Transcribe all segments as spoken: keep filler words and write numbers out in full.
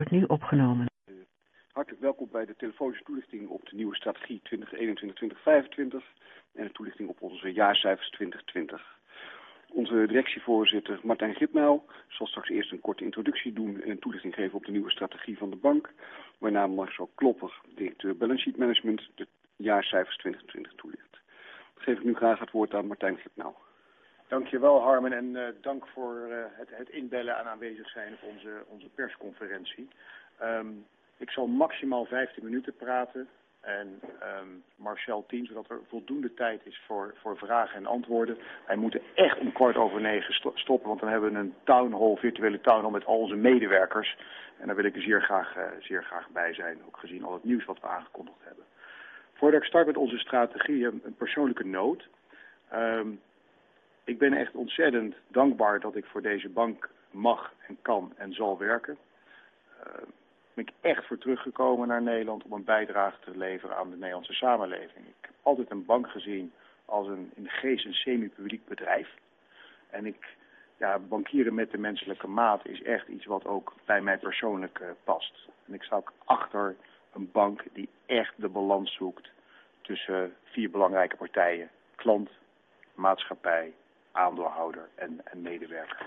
Wordt nu opgenomen. Uh, hartelijk welkom bij de telefonische toelichting op de nieuwe strategie twintig eenentwintig tot twintig vijfentwintig en de toelichting op onze jaarcijfers twintig twintig. Onze directievoorzitter Martijn Gipmel zal straks eerst een korte introductie doen en een toelichting geven op de nieuwe strategie van de bank, waarna Marcel Klopper, directeur Balance Sheet Management, de jaarcijfers twintig twintig toelicht. Dan geef ik nu graag het woord aan Martijn Gipmel. Dankjewel Harmen en uh, dank voor uh, het, het inbellen en aanwezig zijn op onze, onze persconferentie. Um, ik zal maximaal vijftien minuten praten en um, Marcel tien, zodat er voldoende tijd is voor, voor vragen en antwoorden. Wij moeten echt om kwart over negen sto stoppen, want dan hebben we een town hall, virtuele town hall met al onze medewerkers. En daar wil ik er zeer graag, uh, zeer graag bij zijn, ook gezien al het nieuws wat we aangekondigd hebben. Voordat ik start met onze strategie, een, een persoonlijke noot. Um, Ik ben echt ontzettend dankbaar dat ik voor deze bank mag en kan en zal werken. Uh, ben ik echt voor teruggekomen naar Nederland om een bijdrage te leveren aan de Nederlandse samenleving. Ik heb altijd een bank gezien als een in de geest een semi-publiek bedrijf. En ik, ja, bankieren met de menselijke maat is echt iets wat ook bij mij persoonlijk uh, past. En ik sta ook achter een bank die echt de balans zoekt tussen vier belangrijke partijen: klant, maatschappij, aandeelhouder en, en medewerker.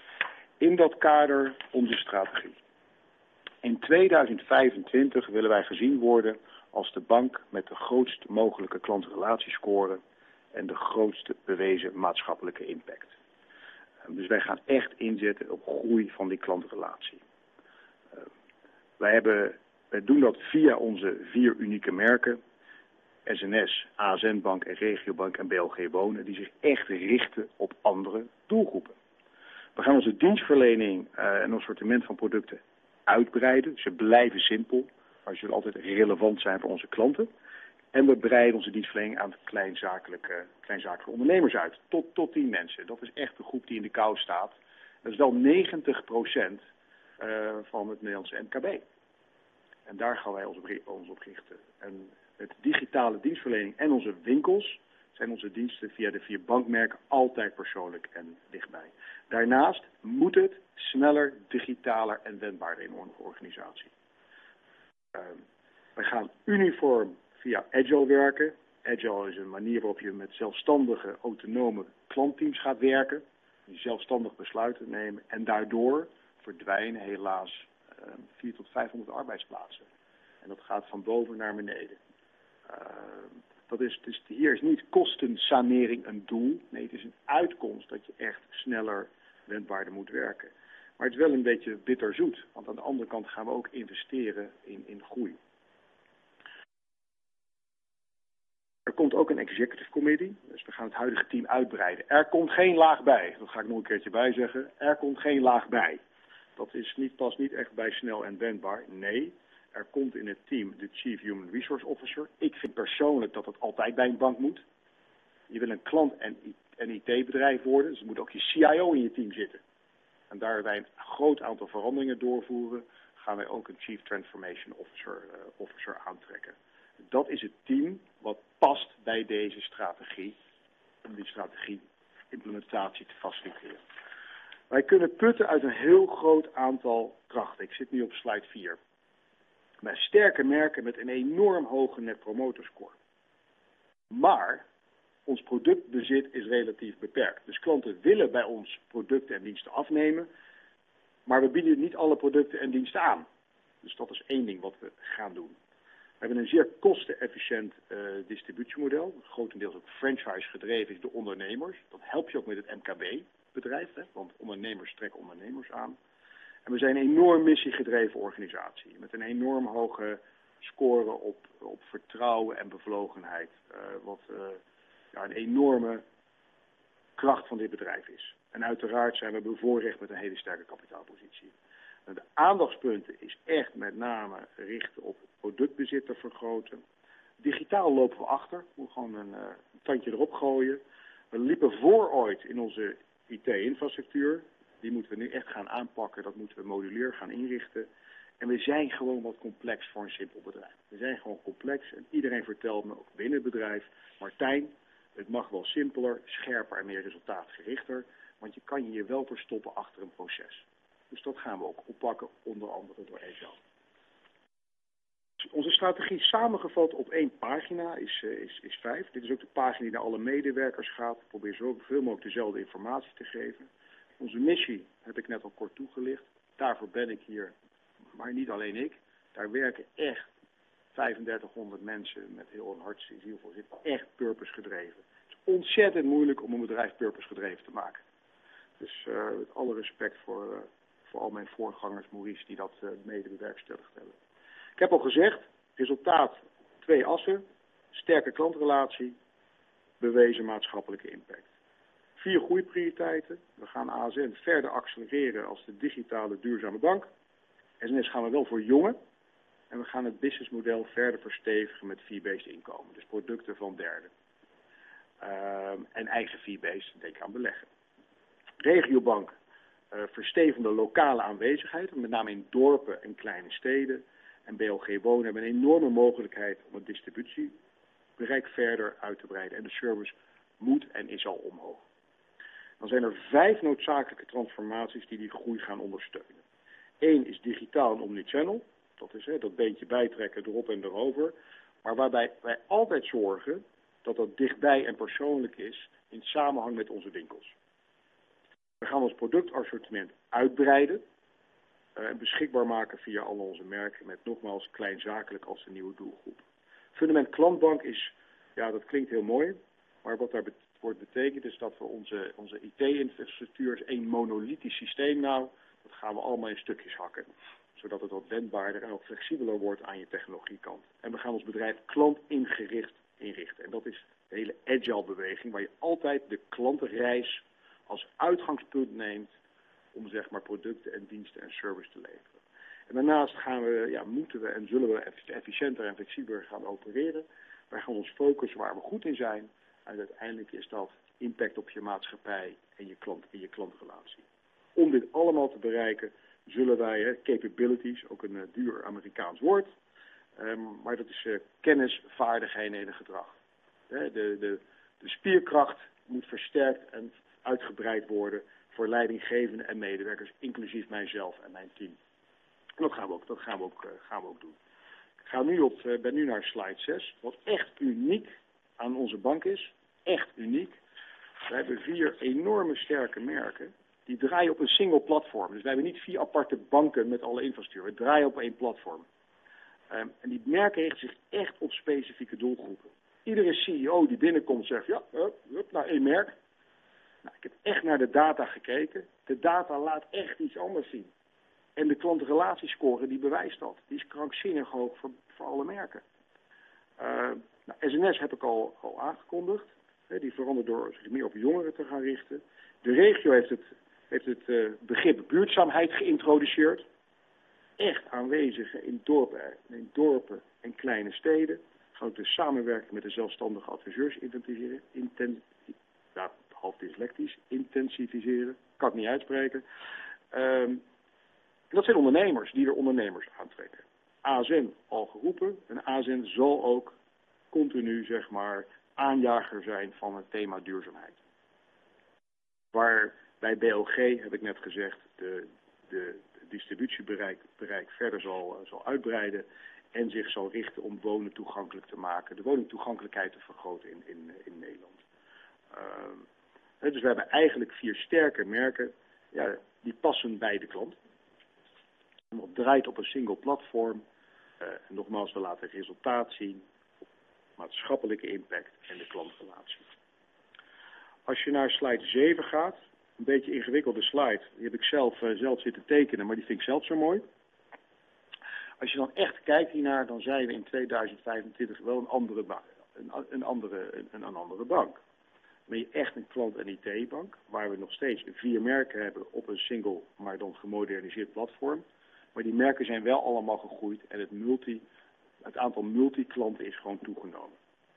In dat kader onze strategie. In tweeduizend vijfentwintig willen wij gezien worden als de bank met de grootst mogelijke klantrelatiescore en de grootste bewezen maatschappelijke impact. Dus wij gaan echt inzetten op groei van die klantrelatie. Uh, wij, hebben, wij doen dat via onze vier unieke merken: S N S, A S N-bank en Regiobank en B L G Wonen, die zich echt richten op andere doelgroepen. We gaan onze dienstverlening uh, en ons assortiment van producten uitbreiden. Ze blijven simpel, maar ze zullen altijd relevant zijn voor onze klanten. En we breiden onze dienstverlening aan kleinzakelijke, kleinzakelijke ondernemers uit. Tot, tot tien mensen. Dat is echt de groep die in de kou staat. Dat is wel negentig procent uh, van het Nederlandse M K B. En daar gaan wij ons op, ons op richten. En met digitale dienstverlening en onze winkels zijn onze diensten via de vier bankmerken altijd persoonlijk en dichtbij. Daarnaast moet het sneller, digitaler en wendbaarder in onze organisatie. Uh, wij gaan uniform via Agile werken. Agile is een manier waarop je met zelfstandige, autonome klantteams gaat werken. Die zelfstandig besluiten nemen. En daardoor verdwijnen helaas uh, vierhonderd tot vijfhonderd arbeidsplaatsen. En dat gaat van boven naar beneden. Uh, dat is, dus hier is niet kostensanering een doel. Nee, het is een uitkomst dat je echt sneller, wendbaarder moet werken. Maar het is wel een beetje bitterzoet. Want aan de andere kant gaan we ook investeren in, in groei. Er komt ook een executive committee. Dus we gaan het huidige team uitbreiden. Er komt geen laag bij. Dat ga ik nog een keertje bij zeggen. Er komt geen laag bij. Dat is niet, past niet echt bij snel en wendbaar. Nee. Er komt in het team de Chief Human Resource Officer. Ik vind persoonlijk dat dat altijd bij een bank moet. Je wil een klant- en I T-bedrijf worden, dus er moet ook je C I O in je team zitten. En daar wij een groot aantal veranderingen doorvoeren, gaan wij ook een Chief Transformation Officer, uh, officer aantrekken. Dat is het team wat past bij deze strategie, om die strategie implementatie te faciliteren. Wij kunnen putten uit een heel groot aantal krachten. Ik zit nu op slide vier. Met sterke merken met een enorm hoge net promoter score. Maar ons productbezit is relatief beperkt. Dus klanten willen bij ons producten en diensten afnemen, maar we bieden niet alle producten en diensten aan. Dus dat is één ding wat we gaan doen. We hebben een zeer kostenefficiënt uh, distributiemodel, grotendeels ook franchise gedreven is door ondernemers. Dat helpt je ook met het M K B-bedrijf, hè, want ondernemers trekken ondernemers aan. En we zijn een enorm missiegedreven organisatie, met een enorm hoge score op, op vertrouwen en bevlogenheid, uh, wat uh, ja, een enorme kracht van dit bedrijf is. En uiteraard zijn we bevoorrecht met een hele sterke kapitaalpositie. En de aandachtspunten is echt met name richten op productbezit te vergroten. Digitaal lopen we achter, we moeten gewoon een, uh, een tandje erop gooien. We liepen voor ooit in onze I T-infrastructuur. Die moeten we nu echt gaan aanpakken, dat moeten we modulair gaan inrichten. En we zijn gewoon wat complex voor een simpel bedrijf. We zijn gewoon complex en iedereen vertelt me, ook binnen het bedrijf, Martijn, het mag wel simpeler, scherper en meer resultaatgerichter, want je kan je hier wel verstoppen achter een proces. Dus dat gaan we ook oppakken, onder andere door Agile. Onze strategie samengevat op één pagina is, uh, is, is vijf. Dit is ook de pagina die naar alle medewerkers gaat. Ik probeer zoveel mogelijk dezelfde informatie te geven. Onze missie heb ik net al kort toegelicht. Daarvoor ben ik hier, maar niet alleen ik. Daar werken echt vijfendertighonderd mensen met heel een hart en ziel voor. Zit echt purpose gedreven. Het is ontzettend moeilijk om een bedrijf purpose gedreven te maken. Dus uh, met alle respect voor, uh, voor al mijn voorgangers, Maurice, die dat uh, mede bewerkstelligd hebben. Ik heb al gezegd, resultaat twee assen, sterke klantrelatie, bewezen maatschappelijke impact. Vier groeiprioriteiten. We gaan A S N verder accelereren als de digitale duurzame bank. S N S gaan we wel voor jongen. En we gaan het businessmodel verder verstevigen met fee-based inkomen. Dus producten van derden. Um, en eigen fee-based, denk aan beleggen. Regiobank uh, verstevende lokale aanwezigheid, met name in dorpen en kleine steden. En B L G Wonen hebben een enorme mogelijkheid om het distributiebereik verder uit te breiden. En de service moet en is al omhoog. Dan zijn er vijf noodzakelijke transformaties die die groei gaan ondersteunen. Eén is digitaal en omnichannel. Dat is hè, dat beentje bijtrekken, erop en erover. Maar waarbij wij altijd zorgen dat dat dichtbij en persoonlijk is in samenhang met onze winkels. We gaan ons productassortiment uitbreiden. En uh, beschikbaar maken via al onze merken met nogmaals kleinzakelijk als de nieuwe doelgroep. Fundament klantbank is, ja dat klinkt heel mooi, maar wat daar bet wordt betekent is dat we onze, onze I T-infrastructuur is één monolithisch systeem nou, dat gaan we allemaal in stukjes hakken. Zodat het wat wendbaarder en ook flexibeler wordt aan je technologiekant. En we gaan ons bedrijf klantingericht inrichten. En dat is de hele agile beweging waar je altijd de klantenreis als uitgangspunt neemt om zeg maar producten en diensten en service te leveren. En daarnaast gaan we, ja, moeten we en zullen we efficiënter en flexibeler gaan opereren. Wij gaan ons focussen waar we goed in zijn. En uiteindelijk is dat impact op je maatschappij en je klant en je klantrelatie. Om dit allemaal te bereiken zullen wij, hè, capabilities, ook een uh, duur Amerikaans woord, um, maar dat is uh, kennis, vaardigheden en gedrag. Hè, de, de, de spierkracht moet versterkt en uitgebreid worden voor leidinggevenden en medewerkers, inclusief mijzelf en mijn team. En dat gaan we ook, dat gaan we ook, uh, gaan we ook doen. Ik ga nu op, uh, ben nu naar slide zes. Wat echt uniek aan onze bank is, echt uniek. We hebben vier enorme sterke merken. Die draaien op een single platform. Dus wij hebben niet vier aparte banken met alle infrastructuur. We draaien op één platform. Um, en die merken richten zich echt op specifieke doelgroepen. Iedere C E O die binnenkomt zegt, ja, hup, hup, naar één merk. Nou, ik heb echt naar de data gekeken. De data laat echt iets anders zien. En de klantrelatiescore die bewijst dat. Die is krankzinnig hoog voor, voor alle merken. Uh, nou, S N S heb ik al, al aangekondigd. He, die verandert door zich meer op jongeren te gaan richten. De regio heeft het, heeft het uh, begrip buurtzaamheid geïntroduceerd. Echt aanwezig in dorpen, in dorpen en kleine steden. Gaan ook de samenwerking met de zelfstandige adviseurs intensiveren. Inten, ja, half dyslectisch. Intensiviseren. Kan ik niet uitspreken. Um, dat zijn ondernemers die er ondernemers aantrekken. A S N al geroepen. En A S N zal ook continu, zeg maar, aanjager zijn van het thema duurzaamheid. Waar bij B L G, heb ik net gezegd, de, de, de distributiebereik bereik verder zal, zal uitbreiden en zich zal richten om wonen toegankelijk te maken, de woningtoegankelijkheid te vergroten in, in, in Nederland. Uh, dus we hebben eigenlijk vier sterke merken, ja, die passen bij de klant. En dat draait op een single platform. Uh, en nogmaals, we laten resultaat zien, maatschappelijke impact en de klantrelatie. Als je naar slide zeven gaat, een beetje ingewikkelde slide, die heb ik zelf, uh, zelf zitten tekenen, maar die vind ik zelf zo mooi. Als je dan echt kijkt hiernaar, dan zijn we in tweeduizend vijfentwintig wel een andere, ba een, een andere, een, een andere bank. Dan ben je echt een klant- en I T-bank, waar we nog steeds vier merken hebben op een single, maar dan gemoderniseerd platform. Maar die merken zijn wel allemaal gegroeid en het, multi, het aantal multiklanten is gewoon toegenomen.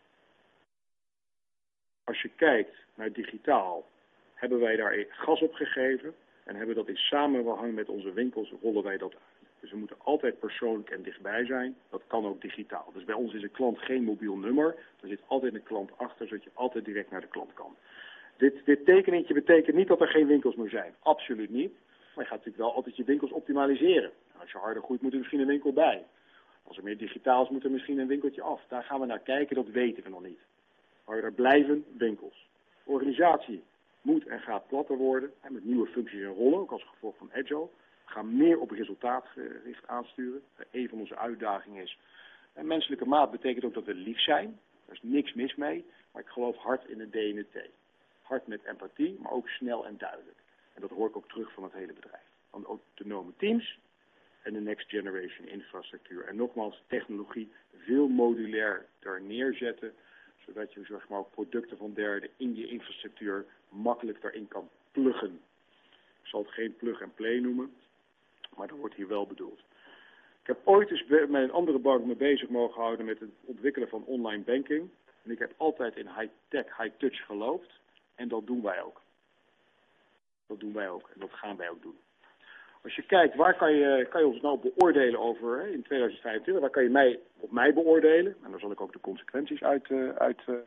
Als je kijkt naar digitaal, hebben wij daar gas op gegeven en hebben dat in samenhang met onze winkels, rollen wij dat uit. Dus we moeten altijd persoonlijk en dichtbij zijn. Dat kan ook digitaal. Dus bij ons is een klant geen mobiel nummer. Er zit altijd een klant achter, zodat je altijd direct naar de klant kan. Dit, dit tekeningetje betekent niet dat er geen winkels meer zijn. Absoluut niet. Maar je gaat natuurlijk wel altijd je winkels optimaliseren. En als je harder groeit, moet er misschien een winkel bij. Als er meer digitaal is, moet er misschien een winkeltje af. Daar gaan we naar kijken, dat weten we nog niet. Maar er blijven winkels. De organisatie moet en gaat platter worden. En met nieuwe functies en rollen, ook als gevolg van Agile. We gaan meer op resultaatgericht aansturen. Een van onze uitdagingen is... En menselijke maat betekent ook dat we lief zijn. Daar is niks mis mee. Maar ik geloof hard in de D en de T. Hard met empathie, maar ook snel en duidelijk. En dat hoor ik ook terug van het hele bedrijf. Van de autonome teams en de next generation infrastructuur. En nogmaals, technologie veel modulair daar neerzetten. Zodat je zeg maar, ook producten van derden in je infrastructuur makkelijk daarin kan pluggen. Ik zal het geen plug-and-play noemen, maar dat wordt hier wel bedoeld. Ik heb ooit eens met een andere bank me bezig mogen houden met het ontwikkelen van online banking. En ik heb altijd in high-tech, high-touch geloofd. En dat doen wij ook. Dat doen wij ook en dat gaan wij ook doen. Als je kijkt, waar kan je, kan je ons nou beoordelen over hè, in tweeduizend vijfentwintig? Waar kan je mij op mij beoordelen? En daar zal ik ook de consequenties uit... Uh, uit uh...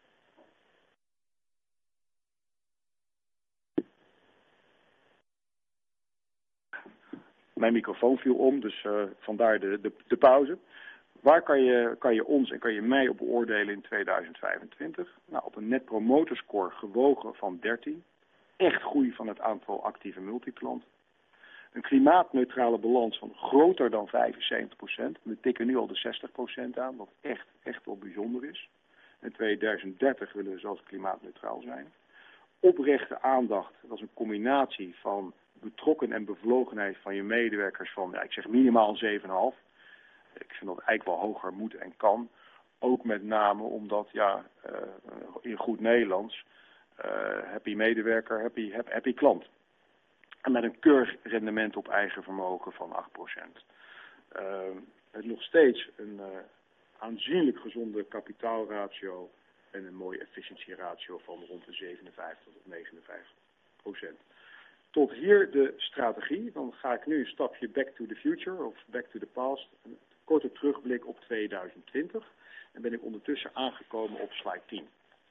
Mijn microfoon viel om, dus uh, vandaar de, de, de pauze. Waar kan je, kan je ons en kan je mij op beoordelen in tweeduizend vijfentwintig? Nou, op een net promoter score gewogen van dertien. Echt groei van het aantal actieve multiklanten. Een klimaatneutrale balans van groter dan vijfenzeventig procent. We tikken nu al de zestig procent aan, wat echt, echt wel bijzonder is. In tweeduizend dertig willen we zelfs klimaatneutraal zijn. Oprechte aandacht, dat is een combinatie van betrokken en bevlogenheid van je medewerkers van, ja, ik zeg minimaal een zeven komma vijf. Ik vind dat eigenlijk wel hoger moet en kan. Ook met name omdat, ja, uh, in goed Nederlands, uh, happy medewerker, happy, happy klant. En met een keurig rendement op eigen vermogen van acht procent. Uh, het nog steeds een uh, aanzienlijk gezonde kapitaalratio en een mooie efficiëntieratio van rond de zevenenvijftig tot negenenvijftig procent. Tot hier de strategie. Dan ga ik nu een stapje back to the future of back to the past. Een korte terugblik op tweeduizend twintig. En ben ik ondertussen aangekomen op slide tien.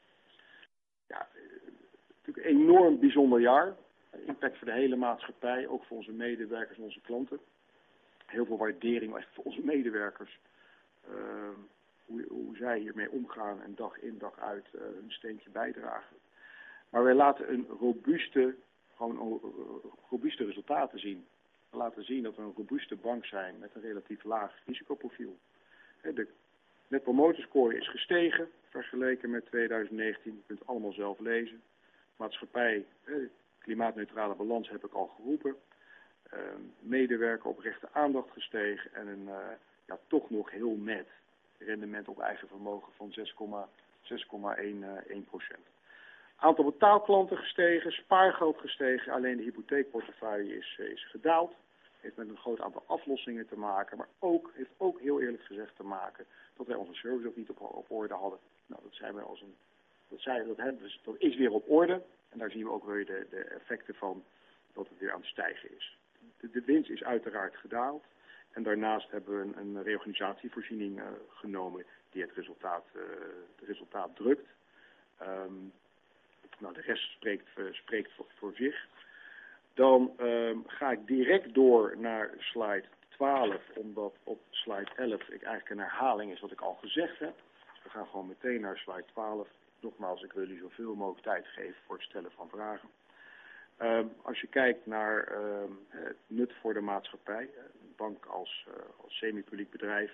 Ja, natuurlijk een enorm bijzonder jaar. Impact voor de hele maatschappij, ook voor onze medewerkers en onze klanten. Heel veel waardering echt voor onze medewerkers. Uh, hoe, hoe zij hiermee omgaan en dag in dag uit uh, hun steentje bijdragen. Maar wij laten een robuuste, gewoon robuuste resultaten zien. We laten zien dat we een robuuste bank zijn met een relatief laag risicoprofiel. De Net Promoter Score is gestegen vergeleken met tweeduizend negentien. Je kunt het allemaal zelf lezen. Maatschappij, klimaatneutrale balans heb ik al geroepen. Uh, medewerker oprechte aandacht gestegen en een uh, ja, toch nog heel net rendement op eigen vermogen van zes komma één procent. Aantal betaalklanten gestegen, spaargeld gestegen, alleen de hypotheekportefeuille is, uh, is gedaald. Heeft met een groot aantal aflossingen te maken, maar ook, heeft ook heel eerlijk gezegd te maken dat wij onze service ook niet op, op orde hadden. Nou, dat zijn we als een, dat, zijn, dat, hebben, dus, dat is weer op orde en daar zien we ook weer de, de effecten van dat het weer aan het stijgen is. De, de winst is uiteraard gedaald en daarnaast hebben we een, een reorganisatievoorziening uh, genomen die het resultaat, uh, het resultaat drukt. Um, nou, de rest spreekt, uh, spreekt voor, voor zich. Dan um, ga ik direct door naar slide twaalf, omdat op slide elf ik eigenlijk een herhaling is wat ik al gezegd heb. Dus we gaan gewoon meteen naar slide twaalf. Nogmaals, ik wil jullie zoveel mogelijk tijd geven voor het stellen van vragen. Um, als je kijkt naar um, het nut voor de maatschappij, een bank als, uh, als semi-publiek bedrijf,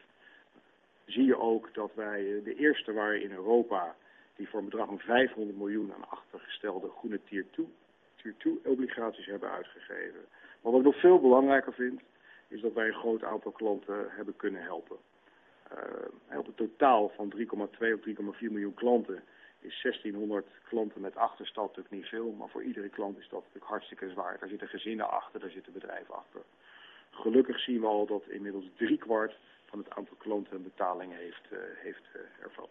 zie je ook dat wij uh, de eerste waren in Europa die voor een bedrag van vijfhonderd miljoen aan achtergestelde groene tier twee obligaties hebben uitgegeven. Maar wat ik nog veel belangrijker vind, is dat wij een groot aantal klanten hebben kunnen helpen. Uh, op het totaal van drie komma twee of drie komma vier miljoen klanten is zestienhonderd klanten met achterstand natuurlijk niet veel, maar voor iedere klant is dat natuurlijk hartstikke zwaar. Daar zitten gezinnen achter, daar zitten bedrijven achter. Gelukkig zien we al dat inmiddels driekwart van het aantal klanten een betaling heeft, uh, heeft uh, ervat.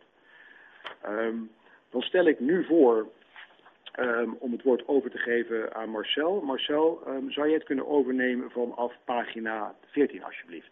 Um, dan stel ik nu voor um, om het woord over te geven aan Marcel. Marcel, um, zou jij het kunnen overnemen vanaf pagina veertien alsjeblieft?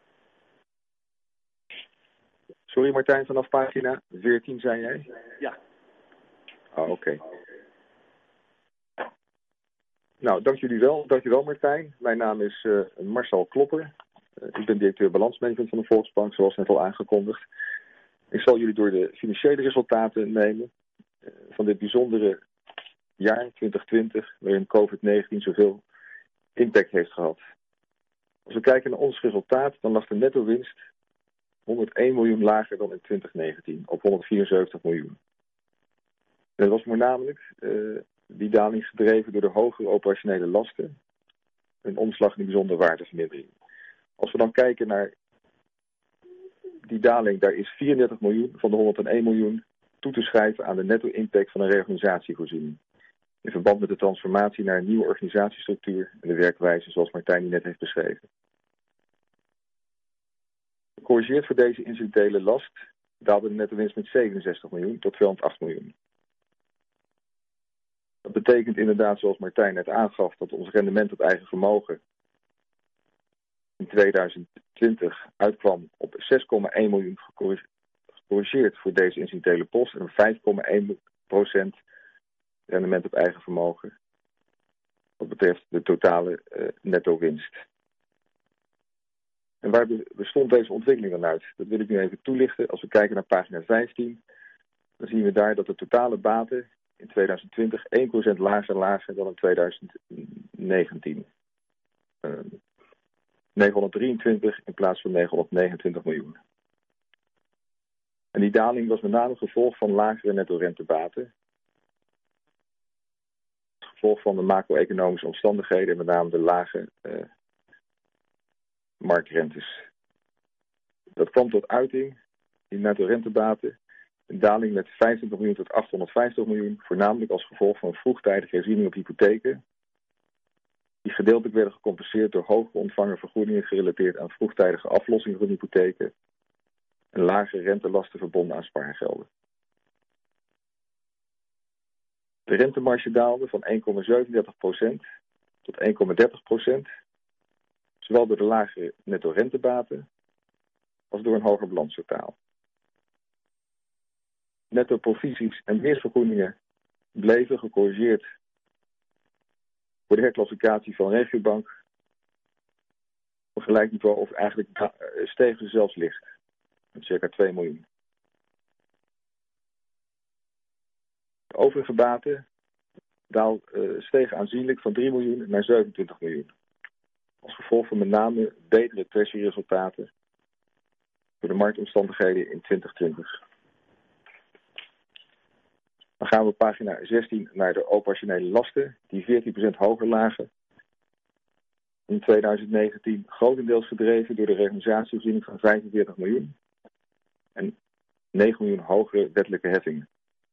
Sorry Martijn, vanaf pagina veertien zei jij? Ja. Oh, oké. Okay. Nou, dank jullie wel. Dank je wel, Martijn. Mijn naam is uh, Marcel Klopper. Uh, ik ben directeur balansmanagement van de Volksbank, zoals net al aangekondigd. Ik zal jullie door de financiële resultaten nemen uh, van dit bijzondere jaar twintig twintig, waarin covid negentien zoveel impact heeft gehad. Als we kijken naar ons resultaat, dan lag de netto winst honderdéén miljoen lager dan in twintig negentien, op honderdvierenzeventig miljoen. En dat was voornamelijk uh, die daling gedreven door de hogere operationele lasten, een omslag in de bijzondere waardevermindering. Als we dan kijken naar die daling, daar is vierendertig miljoen van de honderdéén miljoen toe te schrijven aan de netto-impact van een reorganisatievoorziening. In verband met de transformatie naar een nieuwe organisatiestructuur en de werkwijze zoals Martijn die net heeft beschreven. Gecorrigeerd voor deze incidentele last daalde de netto winst met zevenenzestig miljoen tot tweehonderdacht miljoen. Dat betekent inderdaad, zoals Martijn net aangaf, dat ons rendement op eigen vermogen in twintig twintig uitkwam op zes komma één miljoen gecorrigeerd voor deze incidentele post en vijf komma één procent rendement op eigen vermogen wat betreft de totale uh, netto winst. En waar bestond deze ontwikkeling dan uit? Dat wil ik nu even toelichten. Als we kijken naar pagina vijftien, dan zien we daar dat de totale baten in twintig twintig één procent lager lagen dan in twintig negentien. Uh, negenhonderddrieëntwintig in plaats van negenhonderdnegenentwintig miljoen. En die daling was met name gevolg van lagere netto-rentebaten. Gevolg van de macro-economische omstandigheden en met name de lage uh, marktrentes. Dat kwam tot uiting in netto-rentebaten. Een daling met vijfentwintig miljoen tot achthonderdvijftig miljoen, voornamelijk als gevolg van vroegtijdige herziening op hypotheken, die gedeeltelijk werden gecompenseerd door hoger ontvangen vergoedingen gerelateerd aan vroegtijdige aflossingen van hypotheken en lagere rentelasten verbonden aan spaargelden. De rentemarge daalde van één komma zevenendertig procent tot één komma dertig procent, zowel door de lagere netto-rentebaten als door een hoger balanstotaal. Netto-provisies en winstvergoedingen bleven gecorrigeerd voor de herklassificatie van Regiobank op gelijk niveau of eigenlijk stegen ze zelfs licht, met circa twee miljoen. De overige baten daal, uh, stegen aanzienlijk van drie miljoen naar zevenentwintig miljoen. Als gevolg van met name betere treasury-resultaten door de marktomstandigheden in twintig twintig. Dan gaan we op pagina zestien naar de operationele lasten, die veertien procent hoger lagen in twintig negentien, grotendeels gedreven door de reorganisatievoorziening van vijfenveertig miljoen en negen miljoen hogere wettelijke heffingen.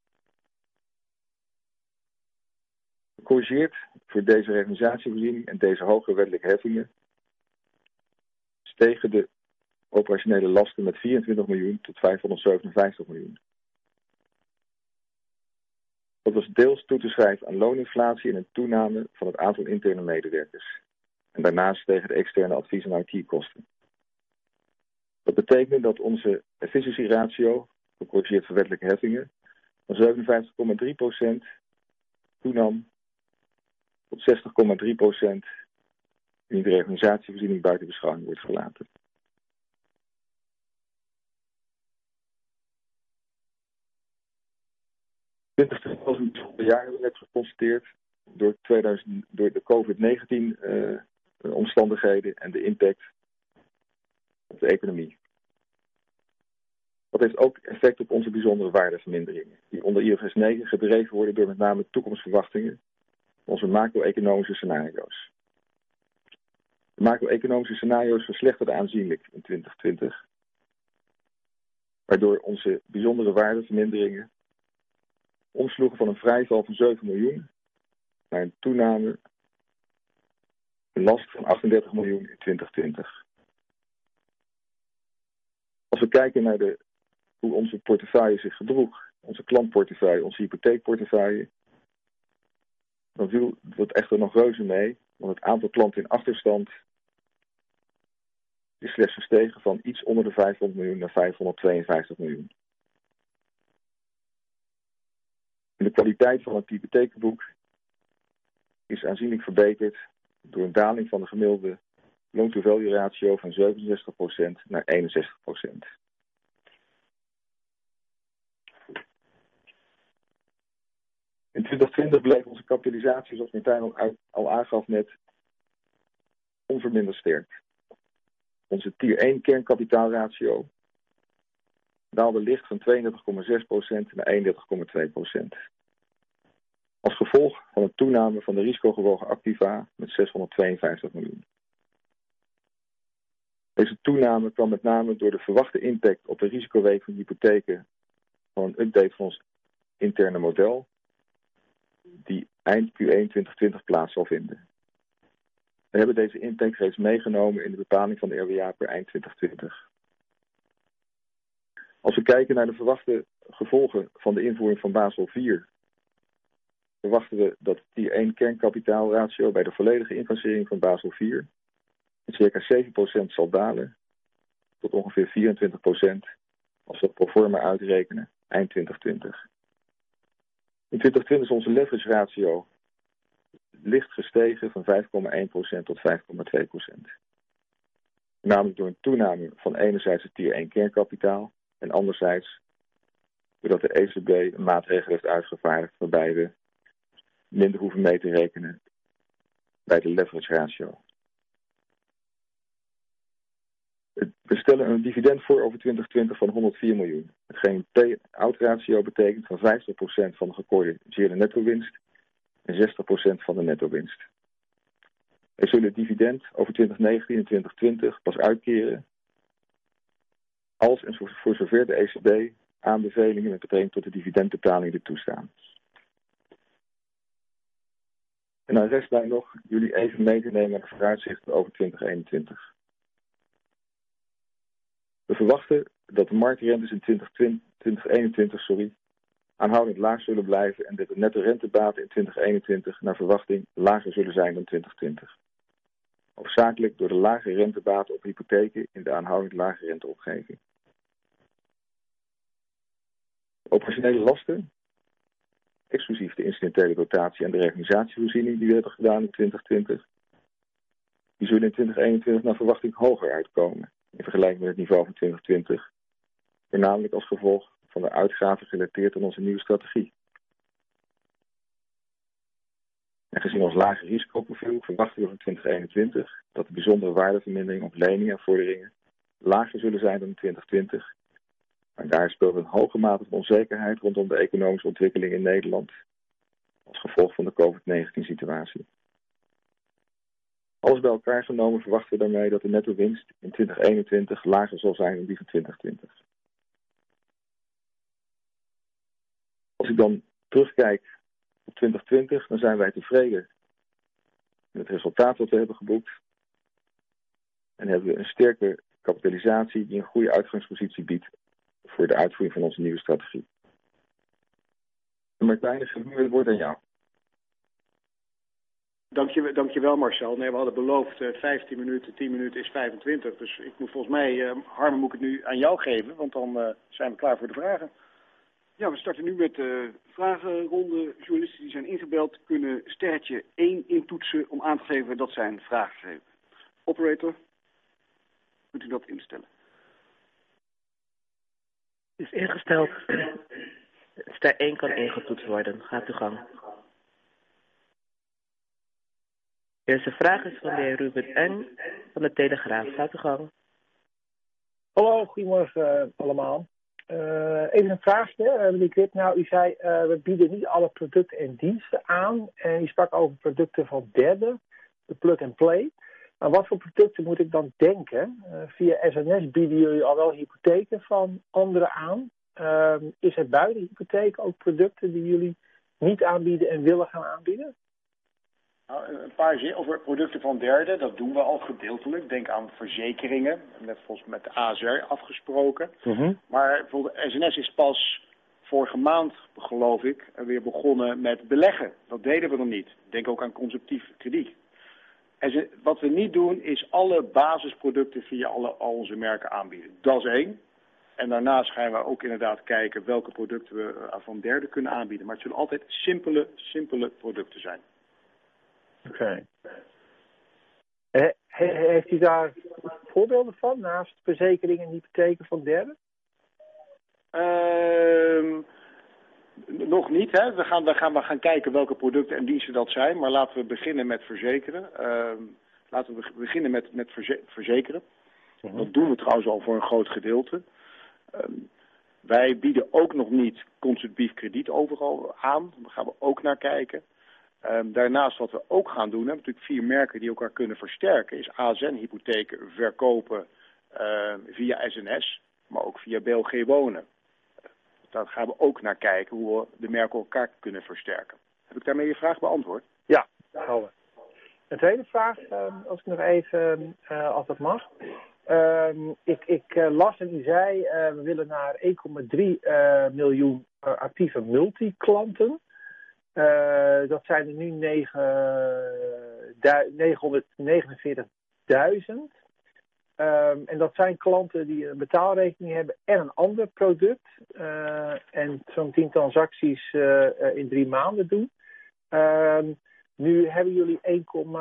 Gecorrigeerd voor deze reorganisatievoorziening en deze hogere wettelijke heffingen stegen de operationele lasten met vierentwintig miljoen tot vijfhonderdzevenenvijftig miljoen. Dat was deels toe te schrijven aan looninflatie en een toename van het aantal interne medewerkers. En daarnaast stegen de externe advies- en I T-kosten. Dat betekende dat onze efficiëntieratio, gecorrigeerd voor wettelijke heffingen, van zevenenvijftig komma drie procent toenam tot zestig komma drie procent indien de reorganisatievoorziening buiten beschouwing wordt gelaten. twintig twintig was een bijzonder jaar, hebben we net geconstateerd, door, tweeduizend, door de covid negentien uh, omstandigheden en de impact op de economie. Dat heeft ook effect op onze bijzondere waardeverminderingen, die onder I F R S negen gedreven worden door met name toekomstverwachtingen, onze macro-economische scenario's. De macro-economische scenario's verslechterden aanzienlijk in twintig twintig, waardoor onze bijzondere waardeverminderingen omsloegen van een vrijval van zeven miljoen naar een toename, een last van achtendertig miljoen in twintig twintig. Als we kijken naar de, hoe onze portefeuille zich gedroeg, onze klantportefeuille, onze hypotheekportefeuille, dan viel dat echter nog reuze mee, want het aantal klanten in achterstand is slechts gestegen van iets onder de vijfhonderd miljoen naar vijfhonderdtweeënvijftig miljoen. En de kwaliteit van het hypotheekboek is aanzienlijk verbeterd door een daling van de gemiddelde loan-to-value ratio van zevenenzestig procent naar eenenzestig procent. In twintig twintig bleef onze kapitalisatie, zoals Martijn al, al aangaf net, onverminderd sterk. Onze tier één kernkapitaalratio daalde licht van tweeëndertig komma zes procent naar eenendertig komma twee procent. Als gevolg van een toename van de risicogewogen activa met zeshonderdtweeënvijftig miljoen. Deze toename kwam met name door de verwachte impact op de risicoweeg van hypotheken van een update van ons interne model, die eind Q één twintig twintig plaats zal vinden. We hebben deze impact reeds meegenomen in de bepaling van de R W A per eind twintig twintig. Als we kijken naar de verwachte gevolgen van de invoering van Basel vier, verwachten we dat de tier één kernkapitaalratio bij de volledige incassering van Basel vier met circa zeven procent zal dalen tot ongeveer vierentwintig procent als we het pro forma uitrekenen eind twintig twintig. In twintig twintig is onze leverage ratio licht gestegen van vijf komma één procent tot vijf komma twee procent. Namelijk door een toename van enerzijds het tier één kernkapitaal en anderzijds doordat de E C B een maatregel heeft uitgevaardigd waarbij we minder hoeven mee te rekenen bij de leverage ratio. We stellen een dividend voor over twintig twintig van honderdvier miljoen. Hetgeen een payout ratio betekent van vijftig procent van de gecorrigeerde netto-winst en zestig procent van de netto-winst. We zullen het dividend over twintig negentien en twintig twintig pas uitkeren als en voor zover de E C B aanbevelingen met betrekking tot de dividendbetaling dit toestaan. En dan rest mij nog jullie even mee te nemen naar de vooruitzichten over twintig eenentwintig. We verwachten dat de marktrentes in twintig eenentwintig sorry, aanhoudend laag zullen blijven en dat de netto rentebaten in twintig eenentwintig naar verwachting lager zullen zijn dan twintig twintig. Hoofdzakelijk door de lage rentebaten op hypotheken in de aanhoudend lage renteopgeving. Operationele lasten, exclusief de incidentele dotatie en de reorganisatievoorziening die we hebben gedaan in twintig twintig, die zullen in twintig eenentwintig naar verwachting hoger uitkomen in vergelijking met het niveau van twintig twintig, voornamelijk als gevolg van de uitgaven gerelateerd aan onze nieuwe strategie. En gezien ons lage risicoprofiel verwachten we van twintig eenentwintig dat de bijzondere waardevermindering op leningen en vorderingen lager zullen zijn dan in twintig twintig. Maar daar speelt een hoge mate van onzekerheid rondom de economische ontwikkeling in Nederland als gevolg van de COVID negentien situatie. Alles bij elkaar genomen verwachten we daarmee dat de netto-winst in twintig eenentwintig lager zal zijn dan die van twintig twintig. Als ik dan terugkijk op twintig twintig, dan zijn wij tevreden met het resultaat dat we hebben geboekt. En hebben we een sterke kapitalisatie die een goede uitgangspositie biedt voor de uitvoering van onze nieuwe strategie. En Martijn, ik geef nu het woord aan jou. Dank je, dank je wel, Marcel. Nee, we hadden beloofd uh, vijftien minuten, tien minuten is vijfentwintig. Dus ik moet volgens mij, uh, Harmen, moet ik het nu aan jou geven, want dan uh, zijn we klaar voor de vragen. Ja, we starten nu met de uh, vragenronde. Journalisten die zijn ingebeld kunnen sterretje één intoetsen om aan te geven dat zij een vraag geven. Operator, kunt u dat instellen? Is ingesteld. Ster één kan ingetoetst worden. Gaat uw gang. De eerste vraag is van de heer Ruben N. van de Telegraaf. Gaat uw gang. Hallo, goedemorgen uh, allemaal. Uh, even een vraagje, uh, meneer Krip. Nou, u zei, uh, we bieden niet alle producten en diensten aan. En u sprak over producten van derden, de plug-and-play. Maar wat voor producten moet ik dan denken? Uh, via S N S bieden jullie al wel hypotheken van anderen aan. Uh, is er buiten hypotheken ook producten die jullie niet aanbieden en willen gaan aanbieden? Nou, een paar zin over producten van derden, dat doen we al gedeeltelijk. Denk aan verzekeringen, net volgens met de A S R afgesproken. Mm-hmm. Maar bijvoorbeeld S N S is pas vorige maand, geloof ik, weer begonnen met beleggen. Dat deden we nog niet. Denk ook aan consumptief krediet. En wat we niet doen is alle basisproducten via alle, al onze merken aanbieden. Dat is één. En daarnaast gaan we ook inderdaad kijken welke producten we van derden kunnen aanbieden. Maar het zullen altijd simpele, simpele producten zijn. Oké. Okay. He, heeft u daar voorbeelden van, naast verzekeringen en hypotheken van derden? Uh, nog niet, hè. We gaan, we, gaan, we gaan kijken welke producten en diensten dat zijn. Maar laten we beginnen met verzekeren. Uh, laten we beginnen met, met verze- verzekeren. Uh-huh. Dat doen we trouwens al voor een groot gedeelte. Uh, wij bieden ook nog niet consultatief krediet overal aan. Daar gaan we ook naar kijken. Um, daarnaast wat we ook gaan doen, hebben natuurlijk vier merken die elkaar kunnen versterken, is A S N-hypotheken verkopen uh, via S N S, maar ook via B L G Wonen. Daar gaan we ook naar kijken hoe we de merken elkaar kunnen versterken. Heb ik daarmee je vraag beantwoord? Ja, helder. Een tweede vraag, uh, als ik nog even, uh, als dat mag. Uh, ik ik uh, las en u zei, uh, we willen naar één komma drie uh, miljoen uh, actieve multiklanten. Uh, dat zijn er nu negenhonderdnegenenveertigduizend. Um, en dat zijn klanten die een betaalrekening hebben en een ander product. Uh, en zo'n tien transacties uh, uh, in drie maanden doen. Uh, nu hebben jullie één, uh,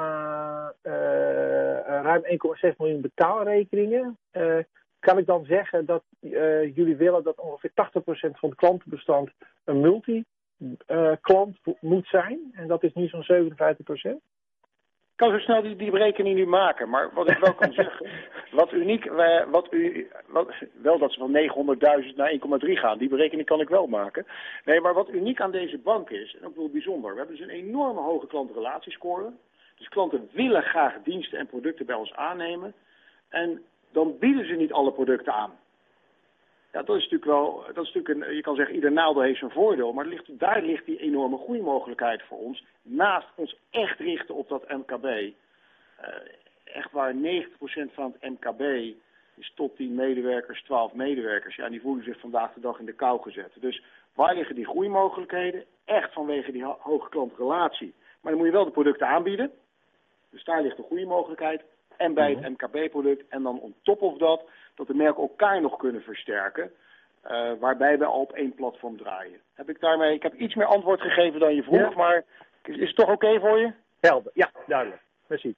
ruim één komma zes miljoen betaalrekeningen. Uh, kan ik dan zeggen dat uh, jullie willen dat ongeveer tachtig procent van het klantenbestand een multi Uh, klant moet zijn. En dat is nu zo'n zevenenvijftig procent. Ik kan zo snel die, die berekening nu maken. Maar wat ik wel kan zeggen. Wat uniek. Wat u, wat, wel dat ze van negenhonderdduizend naar één komma drie gaan. Die berekening kan ik wel maken. Nee, maar wat uniek aan deze bank is. En ook wel bijzonder. We hebben dus een enorme hoge klantrelatiescore. Dus klanten willen graag diensten en producten bij ons aannemen. En dan bieden ze niet alle producten aan. Ja, dat is natuurlijk wel, dat is natuurlijk een, je kan zeggen, ieder nadeel heeft zijn voordeel, maar ligt, daar ligt die enorme groeimogelijkheid voor ons. Naast ons echt richten op dat M K B. Uh, echt waar negentig procent van het M K B is tot tien medewerkers, twaalf medewerkers. Ja, die voelen zich vandaag de dag in de kou gezet. Dus waar liggen die groeimogelijkheden? Echt vanwege die ho- hoge klantrelatie. Maar dan moet je wel de producten aanbieden. Dus daar ligt de groeimogelijkheid. En bij het M K B-product. En dan on top of dat, dat de merken elkaar nog kunnen versterken. Uh, waarbij we al op één platform draaien. Heb ik daarmee, ik heb iets meer antwoord gegeven dan je vroeg, ja. Maar is, is het toch oké okay voor je? Helder, ja, duidelijk. Merci.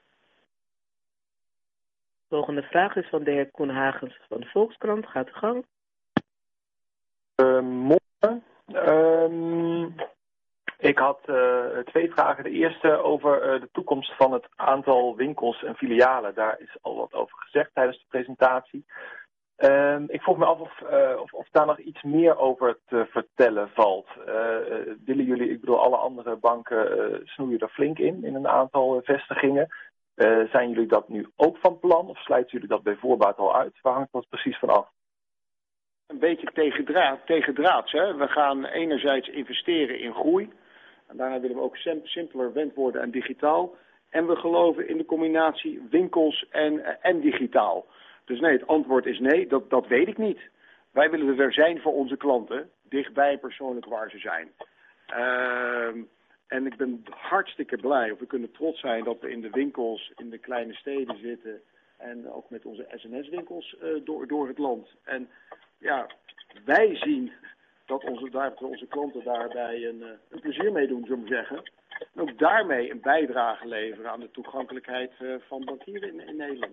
De volgende vraag is van de heer Koen Hagens van de Volkskrant. Gaat de gang. Uh, morgen. Uh, ik had uh, twee vragen. De eerste over uh, de toekomst van het aantal winkels en filialen. Daar is al wat over gezegd tijdens de presentatie. Uh, ik vroeg me af of, uh, of, of daar nog iets meer over te vertellen valt. Uh, uh, willen jullie, ik bedoel, alle andere banken uh, snoeien er flink in, in een aantal uh, vestigingen. Uh, zijn jullie dat nu ook van plan of sluiten jullie dat bij voorbaat al uit? Waar hangt dat precies van af? Een beetje tegendraad, tegendraads. Hè? We gaan enerzijds investeren in groei. En daarna willen we ook simpeler wendwoorden en digitaal. En we geloven in de combinatie winkels en, en digitaal. Dus nee, het antwoord is nee, dat, dat weet ik niet. Wij willen er zijn voor onze klanten, dichtbij persoonlijk waar ze zijn. Uh, en ik ben hartstikke blij, of we kunnen trots zijn dat we in de winkels in de kleine steden zitten. En ook met onze S N S-winkels uh, door, door het land. En ja, wij zien dat onze, daar, onze klanten daarbij een, een plezier mee doen, zullen we zeggen. En ook daarmee een bijdrage leveren aan de toegankelijkheid uh, van bankieren in, in Nederland.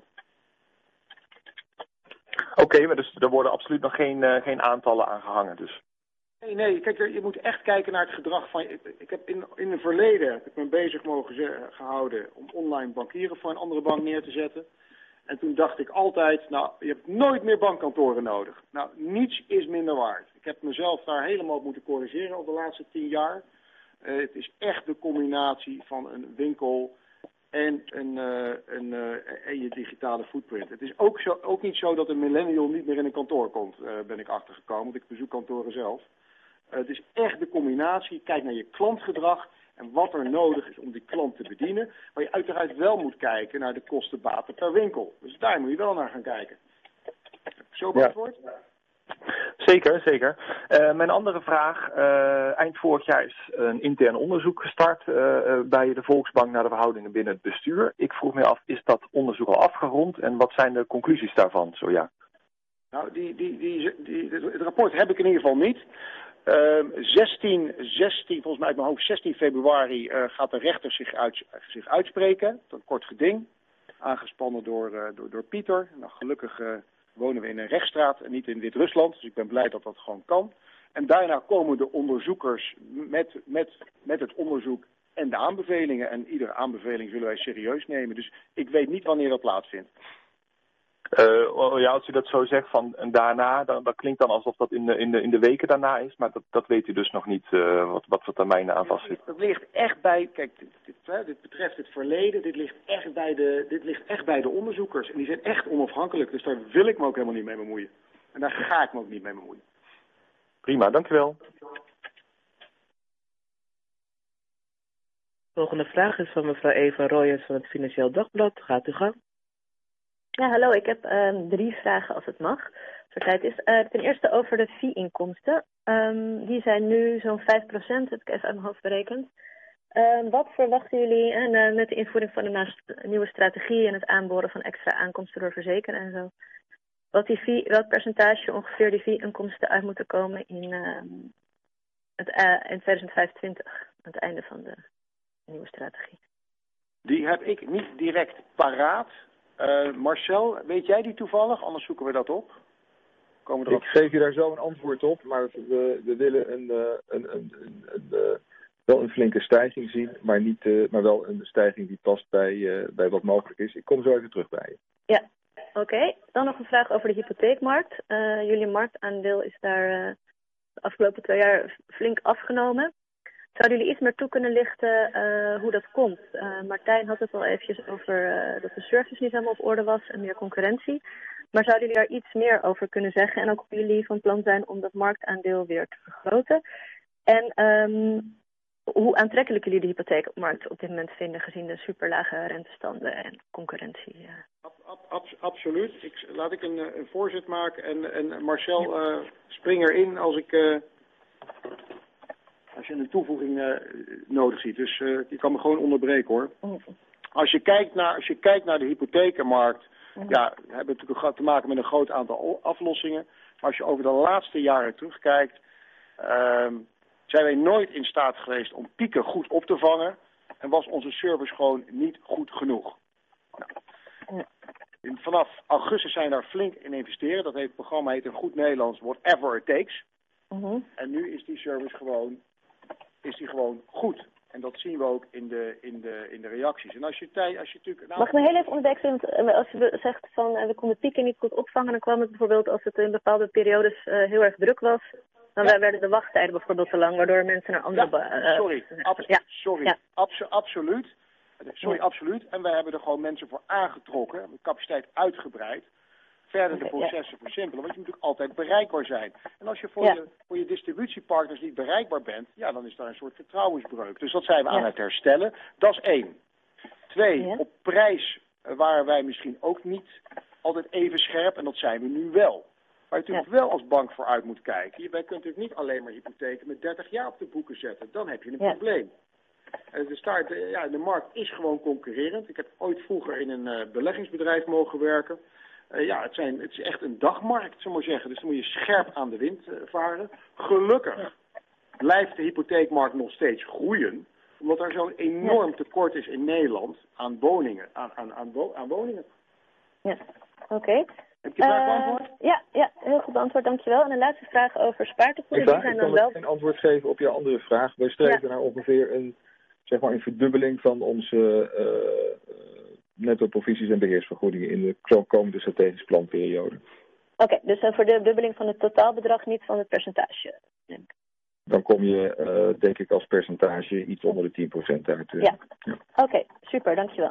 Oké, okay, maar dus er worden absoluut nog geen, uh, geen aantallen aan gehangen dus. Nee, nee, kijk, je moet echt kijken naar het gedrag van... Ik, ik heb in, in het verleden heb ik me bezig mogen ze, gehouden om online bankieren voor een andere bank neer te zetten. En toen dacht ik altijd, nou, je hebt nooit meer bankkantoren nodig. Nou, niets is minder waard. Ik heb mezelf daar helemaal moeten corrigeren over de laatste tien jaar. Uh, het is echt de combinatie van een winkel en, een, uh, een, uh, en je digitale footprint. Het is ook, zo, ook niet zo dat een millennial niet meer in een kantoor komt, uh, ben ik achtergekomen, want ik bezoek kantoren zelf. Uh, het is echt de combinatie. Kijk naar je klantgedrag en wat er nodig is om die klant te bedienen. Maar je uiteraard wel moet kijken naar de kostenbaten per winkel. Dus daar moet je wel naar gaan kijken. Zo beantwoord? Ja. Zeker, zeker. Uh, mijn andere vraag. Uh, eind vorig jaar is een intern onderzoek gestart uh, bij de Volksbank naar de verhoudingen binnen het bestuur. Ik vroeg me af, is dat onderzoek al afgerond en wat zijn de conclusies daarvan? Zo ja. Nou, die, die, die, die, het rapport heb ik in ieder geval niet. Um, zestien, zestien, volgens mij uit mijn hoofd, zestien februari uh, gaat de rechter zich, uit, zich uitspreken. Een kort geding, aangespannen door, uh, door, door Pieter. Nou, gelukkig uh, wonen we in een rechtsstraat en niet in Wit-Rusland, dus ik ben blij dat dat gewoon kan. En daarna komen de onderzoekers met, met, met het onderzoek en de aanbevelingen. En iedere aanbeveling zullen wij serieus nemen. Dus ik weet niet wanneer dat plaatsvindt. Uh, ja, als u dat zo zegt van en daarna, dan, dat klinkt dan alsof dat in de, in de, in de weken daarna is. Maar dat, dat weet u dus nog niet, uh, wat, wat voor termijnen aan vast zit. Dat ligt echt bij, kijk, dit, dit, dit betreft het verleden. Dit ligt, echt bij de, dit ligt echt bij de onderzoekers. En die zijn echt onafhankelijk. Dus daar wil ik me ook helemaal niet mee bemoeien. En daar ga ik me ook niet mee bemoeien. Prima, dank u wel. Volgende vraag is van mevrouw Eva Royers van het Financieel Dagblad. Gaat u gang. Ja, hallo. Ik heb um, drie vragen als het mag. Als er tijd is. Uh, ten eerste over de fee-inkomsten. Um, die zijn nu zo'n vijf procent, heb ik even uit mijn hoofd berekend. Uh, wat verwachten jullie en, uh, met de invoering van een nieuwe strategie en het aanboren van extra aankomsten door verzekeren en zo? Wat die fee, welk percentage ongeveer die fee-inkomsten uit moeten komen in, uh, het, uh, in twintig vijfentwintig, aan het einde van de nieuwe strategie? Die heb ik niet direct paraat. Uh, Marcel, weet jij die toevallig? Anders zoeken we dat op. Komen we ik geef je daar zo een antwoord op, maar we, we willen een, uh, een, een, een, een, uh, wel een flinke stijging zien, maar, niet, uh, maar wel een stijging die past bij, uh, bij wat mogelijk is. Ik kom zo even terug bij je. Ja, oké. Okay. Dan nog een vraag over de hypotheekmarkt. Uh, jullie marktaandeel is daar uh, de afgelopen twee jaar flink afgenomen. Zouden jullie iets meer toe kunnen lichten uh, hoe dat komt? Uh, Martijn had het al eventjes over uh, dat de service niet helemaal op orde was en meer concurrentie. Maar zouden jullie daar iets meer over kunnen zeggen? En ook of jullie van plan zijn om dat marktaandeel weer te vergroten? En um, hoe aantrekkelijk jullie de hypotheekmarkt op dit moment vinden gezien de superlage rentestanden en concurrentie? Uh. Ab, ab, ab, absoluut. Ik, laat ik een, een voorzet maken en, en Marcel uh, spring erin als ik... Uh, Als je een toevoeging uh, nodig ziet. Dus uh, je kan me gewoon onderbreken hoor. Als je kijkt naar, als je kijkt naar de hypothekenmarkt. Ja, we hebben natuurlijk te maken met een groot aantal aflossingen. Maar als je over de laatste jaren terugkijkt. Uh, zijn wij nooit in staat geweest om pieken goed op te vangen. En was onze service gewoon niet goed genoeg. Nou, vanaf augustus zijn daar flink in investeren. Dat heet, het programma heet in goed Nederlands Whatever It Takes. Uh-huh. En nu is die service gewoon... is die gewoon goed. En dat zien we ook in de, in de, in de reacties. En als je, tij, als je natuurlijk... Nou... Mag ik me heel even onderbreken? Want als je zegt van uh, we konden pieken niet goed opvangen, dan kwam het bijvoorbeeld als het in bepaalde periodes uh, heel erg druk was. Dan ja. werden de wachttijden bijvoorbeeld te lang, waardoor mensen naar andere... Ja, uh, sorry, Abs ja. sorry. Ja. Abs absoluut. Sorry, ja. absoluut. En wij hebben er gewoon mensen voor aangetrokken, de capaciteit uitgebreid. Verder de processen ja. versimpelen, want je moet natuurlijk altijd bereikbaar zijn. En als je voor, ja. je voor je distributiepartners niet bereikbaar bent, ja, dan is daar een soort vertrouwensbreuk. Dus dat zijn we ja. aan het herstellen. Dat is één. Twee, ja. op prijs waren wij misschien ook niet altijd even scherp en dat zijn we nu wel. Waar je natuurlijk ja. wel als bank voor uit moet kijken. Je kunt natuurlijk niet alleen maar hypotheken met dertig jaar op de boeken zetten. Dan heb je een ja. probleem. De, start, ja, de markt is gewoon concurrerend. Ik heb ooit vroeger in een uh, beleggingsbedrijf mogen werken. Uh, ja, het, zijn, het is echt een dagmarkt, zullen we maar zeggen. Dus dan moet je scherp aan de wind uh, varen. Gelukkig ja. blijft de hypotheekmarkt nog steeds groeien. Omdat er zo'n enorm tekort is in Nederland aan woningen. Aan, aan, aan, wo aan woningen. Ja, oké. Okay. Heb je de vraag beantwoord? Uh, ja, ja, heel goed beantwoord, dankjewel. En de laatste vraag over spaartegoeden. Die zijn ik kan dan wel... geen antwoord geven op je andere vraag. Wij streven ja. naar ongeveer een, zeg maar, een verdubbeling van onze uh, netto provisies en beheersvergoedingen in de komende strategische planperiode. Oké, okay, dus uh, voor de dubbeling van het totaalbedrag, niet van het percentage. Denk. Dan kom je, uh, denk ik, als percentage iets onder de tien procent uit. Uh, ja, ja. oké, okay, super, dankjewel.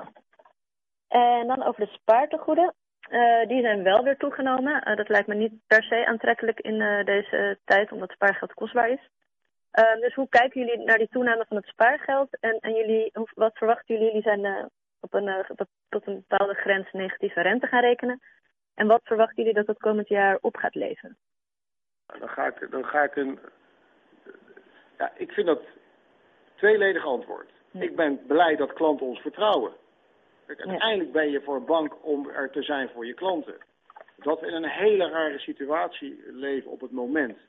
En dan over de spaartegoeden. Uh, die zijn wel weer toegenomen. Uh, dat lijkt me niet per se aantrekkelijk in uh, deze tijd, omdat spaargeld kostbaar is. Uh, dus hoe kijken jullie naar die toename van het spaargeld? En, en jullie, hoe, wat verwachten jullie? Jullie zijn uh, op een, uh, op, tot een bepaalde grens negatieve rente gaan rekenen. En wat verwachten jullie dat het komend jaar op gaat leveren? Dan ga ik, dan ga ik een... Ja, ik vind dat tweeledig antwoord. Ja. Ik ben blij dat klanten ons vertrouwen. Kijk, uiteindelijk ben je voor een bank om er te zijn voor je klanten. Dat we in een hele rare situatie leven op het moment.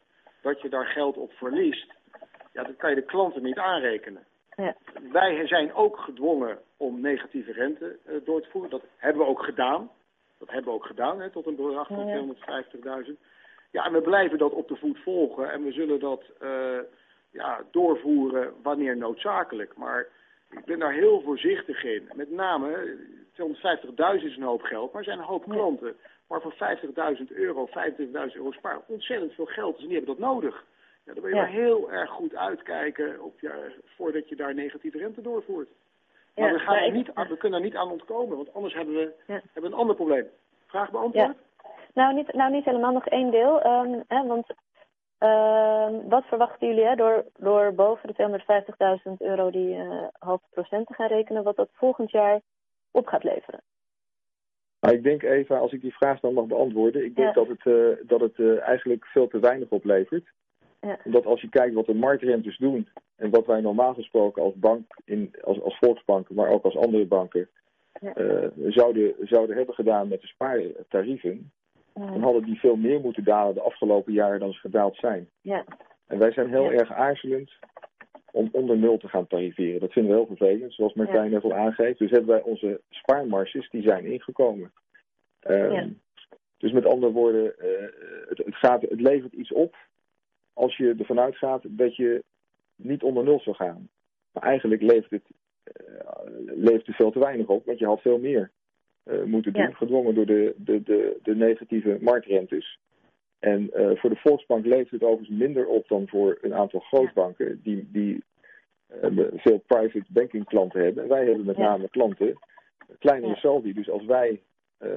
dat je daar geld op verliest, ja, dat kan je de klanten niet aanrekenen. Ja. Wij zijn ook gedwongen om negatieve rente uh, door te voeren. Dat hebben we ook gedaan. Dat hebben we ook gedaan, hè, tot een bedrag van tweehonderdvijftigduizend. Ja, en we blijven dat op de voet volgen en we zullen dat uh, ja, doorvoeren wanneer noodzakelijk. Maar ik ben daar heel voorzichtig in. Met name, tweehonderdvijftigduizend is een hoop geld, maar er zijn een hoop klanten waar voor vijftigduizend euro, vijfentwintigduizend euro sparen ontzettend veel geld is en die hebben dat nodig. Ja, dan wil je ja. maar heel erg goed uitkijken op je, voordat je daar negatieve rente doorvoert. Maar ja, we, gaan er niet, ik... we kunnen er niet aan ontkomen, want anders hebben we, ja. hebben we een ander probleem. Vraag beantwoord? Ja. Nou, niet, nou, niet helemaal nog één deel. Um, hè, want uh, wat verwachten jullie hè, door, door boven de tweehonderdvijftigduizend euro die uh, half procent te gaan rekenen, wat dat volgend jaar op gaat leveren? Nou, ik denk even, als ik die vraag dan mag beantwoorden, ik denk ja. dat het, uh, dat het uh, eigenlijk veel te weinig oplevert. Ja. Omdat als je kijkt wat de marktrentes doen en wat wij normaal gesproken als bank, in, als, als Volksbank, maar ook als andere banken, ja. uh, zouden, zouden hebben gedaan met de spaartarieven, ja. dan hadden die veel meer moeten dalen de afgelopen jaren dan ze gedaald zijn. Ja. En wij zijn heel ja. erg aarzelend om onder nul te gaan tariveren. Dat vinden we heel vervelend, zoals Martijn ja. net al aangeeft. Dus hebben wij onze spaarmarges, die zijn ingekomen. Um, ja. Dus met andere woorden, uh, het, het, gaat, het levert iets op als je ervan uitgaat dat je niet onder nul zou gaan. Maar eigenlijk levert het, uh, levert het veel te weinig op, want je had veel meer uh, moeten doen, ja. gedwongen door de, de, de, de negatieve marktrentes. En uh, voor de Volksbank levert het overigens minder op dan voor een aantal grootbanken die, die uh, veel private banking klanten hebben. En wij hebben met name ja. klanten, kleinere ja. saldi. Dus als wij uh,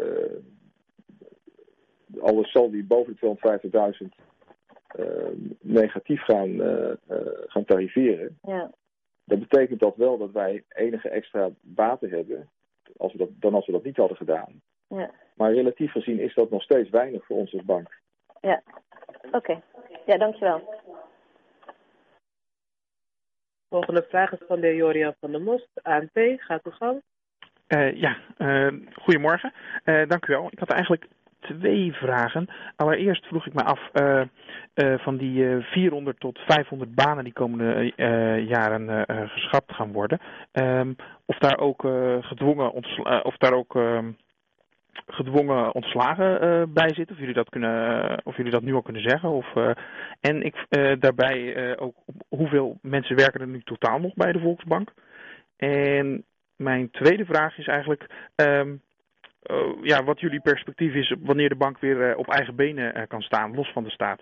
alle saldi boven de tweehonderdvijftigduizend uh, negatief gaan, uh, uh, gaan tariveren, ja. dan betekent dat wel dat wij enige extra baten hebben als we dat, dan als we dat niet hadden gedaan. Ja. Maar relatief gezien is dat nog steeds weinig voor ons als bank. Ja, oké. Okay. Ja, dankjewel. Volgende vraag is van de heer Jorian van der Most, A N P. Gaat u gang. Uh, ja, uh, goedemorgen. Uh, dank u wel. Ik had eigenlijk twee vragen. Allereerst vroeg ik me af uh, uh, van die uh, vierhonderd tot vijfhonderd banen die komende uh, jaren uh, geschrapt gaan worden. Um, of daar ook uh, gedwongen ontsla- uh, of daar ook uh, gedwongen ontslagen uh, bij zitten. Of jullie dat kunnen, uh, of jullie dat nu al kunnen zeggen. Of, uh, en ik uh, daarbij uh, ook hoeveel mensen werken er nu totaal nog bij de Volksbank. En mijn tweede vraag is eigenlijk Um, Uh, ja, wat jullie perspectief is wanneer de bank weer uh, op eigen benen uh, kan staan, los van de staat.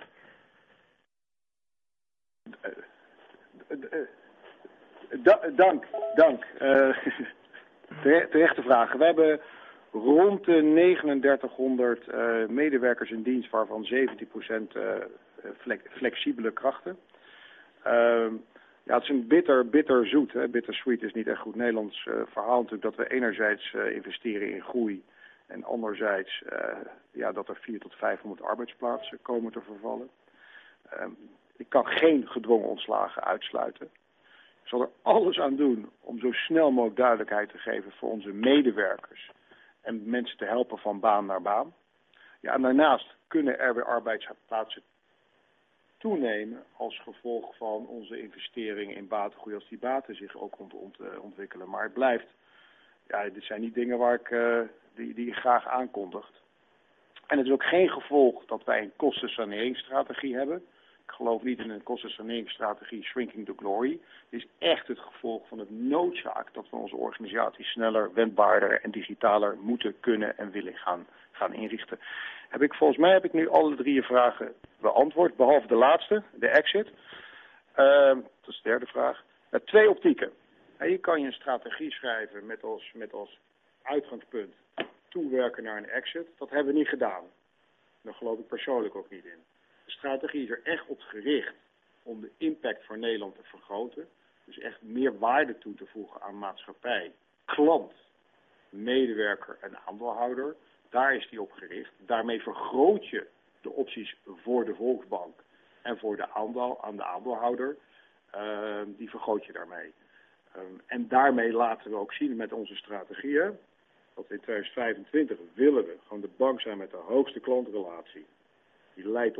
Da- dank, dank. Uh, terechte vragen. We hebben rond de negenendertighonderd uh, medewerkers in dienst, waarvan zeventien procent uh, fle- flexibele krachten. Uh, Ja, het is een bitter, bitter zoet. Hè. Bittersweet is niet echt goed Nederlands uh, verhaal natuurlijk. Dat we enerzijds uh, investeren in groei. En anderzijds uh, ja, dat er vierhonderd tot vijfhonderd arbeidsplaatsen komen te vervallen. Um, ik kan geen gedwongen ontslagen uitsluiten. Ik zal er alles aan doen om zo snel mogelijk duidelijkheid te geven voor onze medewerkers. En mensen te helpen van baan naar baan. Ja, en daarnaast kunnen er weer arbeidsplaatsen toenemen als gevolg van onze investeringen in batengroei, als die baten zich ook ont- ont- ontwikkelen. Maar het blijft, ja, dit zijn niet dingen waar ik, uh, die, die ik graag aankondigt. En het is ook geen gevolg dat wij een kostensaneringsstrategie hebben. Ik geloof niet in een kostensaneringsstrategie shrinking to glory. Het is echt het gevolg van het noodzaak dat we onze organisatie sneller, wendbaarder en digitaler moeten, kunnen en willen gaan, gaan inrichten. Heb ik, volgens mij heb ik nu alle drie je vragen beantwoord, behalve de laatste, de exit. Uh, dat is de derde vraag. Uh, twee optieken. En hier kan je een strategie schrijven met als, met als uitgangspunt toewerken naar een exit. Dat hebben we niet gedaan. Daar geloof ik persoonlijk ook niet in. De strategie is er echt op gericht om de impact voor Nederland te vergroten. Dus echt meer waarde toe te voegen aan maatschappij, klant, medewerker en aandeelhouder. Daar is die op gericht. Daarmee vergroot je de opties voor de Volksbank en voor de aandeel, aan de aandeelhouder. Uh, die vergroot je daarmee. Um, en daarmee laten we ook zien met onze strategieën dat in tweeduizend vijfentwintig willen we gewoon de bank zijn met de hoogste klantrelatie. Die leidt op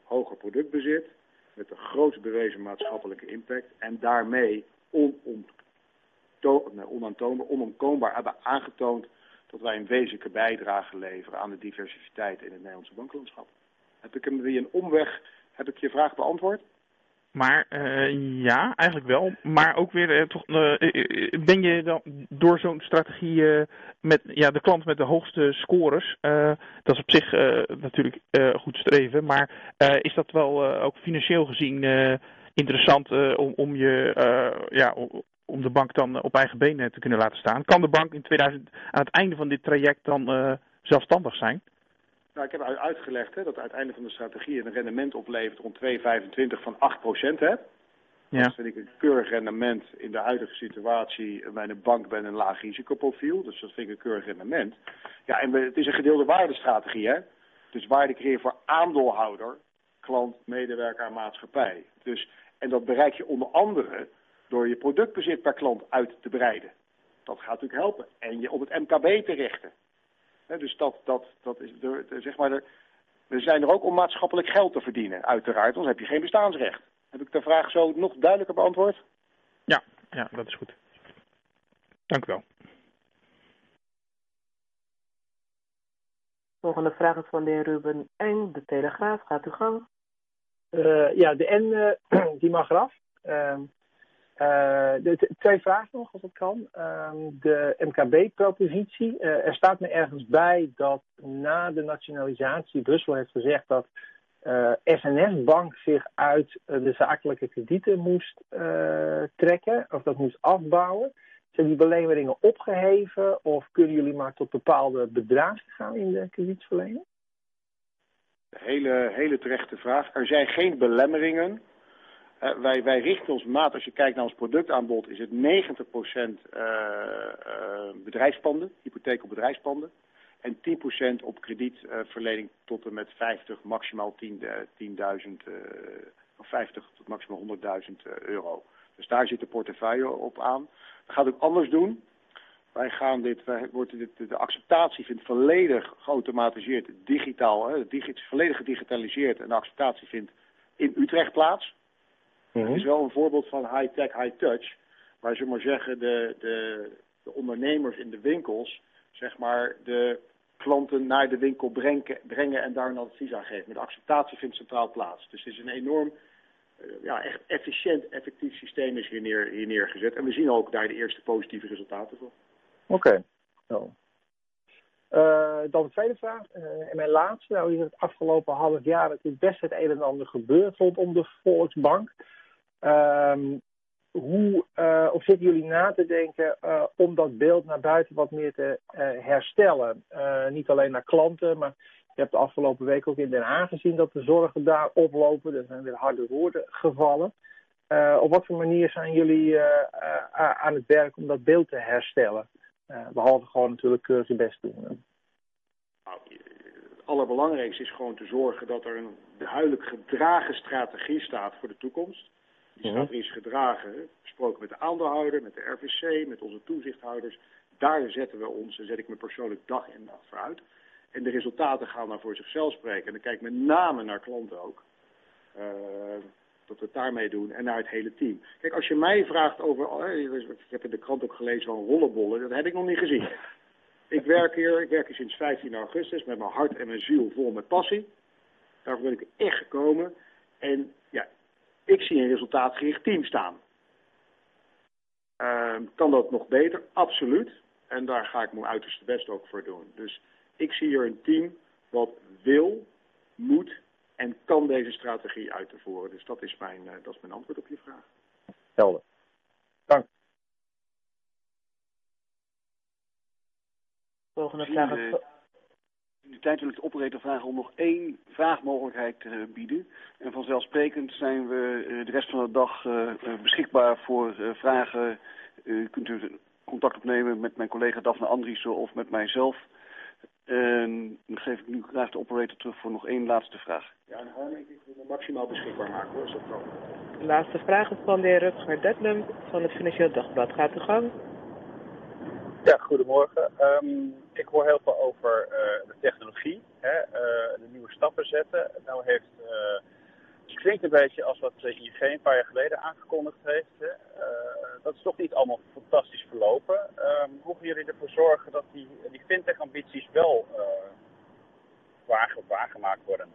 hoger productbezit, met de grootst bewezen maatschappelijke impact en daarmee onontto- nee, onaantoonbaar, onomkoombaar hebben aangetoond dat wij een wezenlijke bijdrage leveren aan de diversiteit in het Nederlandse banklandschap. Heb ik hem via een omweg, heb ik je vraag beantwoord? Maar uh, ja, eigenlijk wel. Maar ook weer, uh, toch, uh, ben je dan door zo'n strategie uh, met ja, de klant met de hoogste scores, uh, dat is op zich uh, natuurlijk uh, goed streven, maar uh, is dat wel uh, ook financieel gezien uh, interessant uh, om, om, je, uh, ja, om de bank dan op eigen benen te kunnen laten staan? Kan de bank in tweeduizend aan het einde van dit traject dan uh, zelfstandig zijn? Nou, ik heb uitgelegd hè, dat uiteindelijk van de strategie een rendement oplevert rond twee komma vijfentwintig van acht procent. Hè? Ja. Dat vind ik een keurig rendement in de huidige situatie bij een bank bij een laag risicoprofiel. Dus dat vind ik een keurig rendement. Ja, en het is een gedeelde waardestrategie. Hè? Dus waarde creëren voor aandeelhouder, klant, medewerker en maatschappij. Dus, en dat bereik je onder andere door je productbezit per klant uit te breiden. Dat gaat natuurlijk helpen. En je op het M K B te richten. He, dus dat, dat, dat is, de, de, zeg maar, de, we zijn er ook om maatschappelijk geld te verdienen, uiteraard, anders heb je geen bestaansrecht. Heb ik de vraag zo nog duidelijker beantwoord? Ja, ja, dat is goed. Dank u wel. Volgende vraag is van de heer Ruben Eng, de Telegraaf. Gaat uw gang. Uh, ja, de N uh, die mag eraf. Uh, Uh, de, de, twee vragen nog, als dat kan. Uh, de M K B-propositie. Uh, er staat me ergens bij dat na de nationalisatie Brussel heeft gezegd dat uh, S N S-Bank zich uit uh, de zakelijke kredieten moest uh, trekken, of dat moest afbouwen. Zijn die belemmeringen opgeheven of kunnen jullie maar tot bepaalde bedragen gaan in de kredietverlening? Hele, hele terechte vraag. Er zijn geen belemmeringen. Uh, wij, wij richten ons maat, als je kijkt naar ons productaanbod, is het negentig procent uh, uh, bedrijfspanden, hypotheek op bedrijfspanden. En tien procent op kredietverlening uh, tot en met vijftig, maximaal tienduizend, uh, of vijftig tot maximaal honderdduizend uh, euro. Dus daar zit de portefeuille op aan. We gaan het ook anders doen. Wij gaan dit, wij, wordt dit, de acceptatie vindt volledig geautomatiseerd, digitaal, hè, digit, volledig gedigitaliseerd en de acceptatie vindt in Utrecht plaats. Mm-hmm. Het is wel een voorbeeld van high-tech, high-touch, waar ze maar zeggen de, de, de ondernemers in de winkels, zeg maar, de klanten naar de winkel brengen, brengen en daar een advies aan geven. Maar de acceptatie vindt centraal plaats. Dus het is een enorm, uh, ja, echt efficiënt, effectief systeem is hier, neer, hier neergezet. En we zien ook daar de eerste positieve resultaten van. Oké. Okay. Uh, dan de tweede vraag. Uh, en mijn laatste. Nou is het afgelopen half jaar natuurlijk best het een en ander gebeurd rondom de Volksbank. Um, hoe, uh, of zitten jullie na te denken uh, om dat beeld naar buiten wat meer te uh, herstellen? Uh, niet alleen naar klanten, maar je hebt de afgelopen week ook in Den Haag gezien dat de zorgen daar oplopen. Er zijn weer harde woorden gevallen. Uh, op wat voor manier zijn jullie uh, uh, aan het werk om dat beeld te herstellen? Uh, behalve gewoon natuurlijk keurig je best doen. Nou, het allerbelangrijkste is gewoon te zorgen dat er een duidelijk gedragen strategie staat voor de toekomst. Die strategie is gedragen, besproken met de aandeelhouder, met de R V C, met onze toezichthouders. Daar zetten we ons, en zet ik me persoonlijk dag in dag voor uit. En de resultaten gaan dan voor zichzelf spreken. En dan kijk ik met name naar klanten ook. Uh, dat we het daarmee doen en naar het hele team. Kijk, als je mij vraagt over, ik heb in de krant ook gelezen van rollenbollen, dat heb ik nog niet gezien. Ik werk hier, ik werk hier sinds vijftien augustus met mijn hart en mijn ziel vol met passie. Daarvoor ben ik echt gekomen. En ja, ik zie een resultaatgericht team staan. Uh, kan dat nog beter? Absoluut. En daar ga ik mijn uiterste best ook voor doen. Dus ik zie hier een team wat wil, moet en kan deze strategie uit te voeren. Dus dat is mijn, uh, dat is mijn antwoord op je vraag. Helder. Dank. Volgende vraag is... In de tijd wil ik de operator vragen om nog één vraagmogelijkheid te bieden. En vanzelfsprekend zijn we de rest van de dag beschikbaar voor vragen. U kunt u contact opnemen met mijn collega Daphne Andriessen of met mijzelf. En dan geef ik nu graag de operator terug voor nog één laatste vraag. Ja, en Harm, ik wil me maximaal beschikbaar maken hoor, is dat kan. De laatste vraag is van de heer Rutger Detlum van het Financieel Dagblad. Gaat de gang. Ja, goedemorgen. Um, ik hoor heel veel over uh, de technologie, hè, uh, de nieuwe stappen zetten. Nou heeft uh, klinkt een beetje als wat I N G een paar jaar geleden aangekondigd heeft. Hè. Uh, dat is toch niet allemaal fantastisch verlopen. Um, hoe gaan jullie ervoor zorgen dat die, die fintech-ambities wel uh, waar, waargemaakt worden?